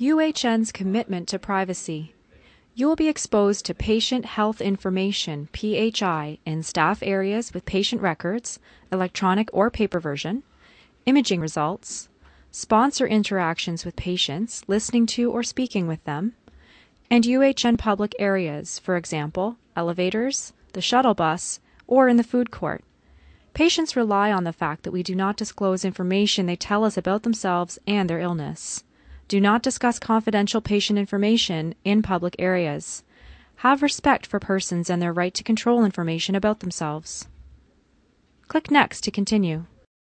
UHN's commitment to privacy. You will be exposed to patient health information (PHI) in staff areas with patient records, electronic or paper version, imaging results, sponsor interactions with patients, listening to or speaking with them, and UHN public areas, for example, elevators, the shuttle bus, or in the food court. Patients rely on the fact that we do not disclose information they tell us about themselves and their illness. Do not discuss confidential patient information in public areas. Have respect for persons and their right to control information about themselves. Click Next to continue.